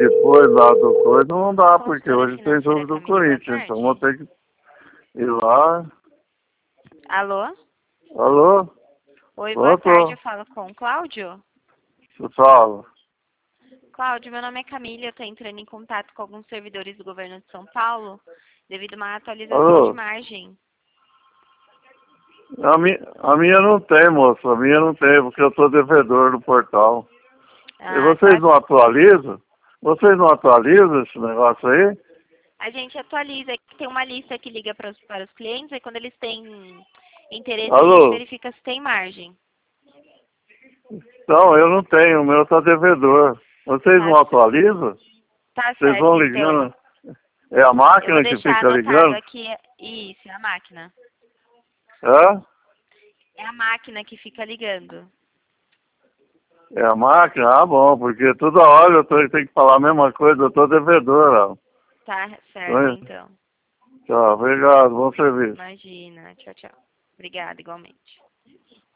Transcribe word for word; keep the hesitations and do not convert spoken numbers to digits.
depois lá do coisa não dá, porque Consultora hoje tem jogo financeira do Camille, boa Corinthians, então vou tarde. ter que ir lá. Alô? Alô? Oi, boa tarde, Pronto? eu falo com o Cláudio. Você fala. Cláudio, meu nome é Camila, eu estou entrando em contato com alguns servidores do governo de São Paulo devido a uma atualização de Alô? margem. A minha, a minha não tem, moço. A minha não tem, porque eu sou devedor do portal. E Ah, vocês tá. não atualizam? Vocês não atualizam esse negócio aí? A gente atualiza, tem uma lista que liga para os, para os clientes e quando eles têm interesse a gente Alô? verifica se tem margem. Não, eu não tenho. O meu tá devedor. Vocês Tá, não atualizam? tá Vocês vão certo, então. ligando? É a Eu vou máquina que deixar fica anotado ligando? aqui, isso, é a máquina. É? É a máquina que fica ligando. É a máquina? Ah, bom, porque toda hora eu tô- tenho que falar a mesma coisa. Eu tô devedor, ó. Tá certo, então. Tchau, obrigado. Bom serviço. Imagina. Tchau, tchau. Obrigada, igualmente.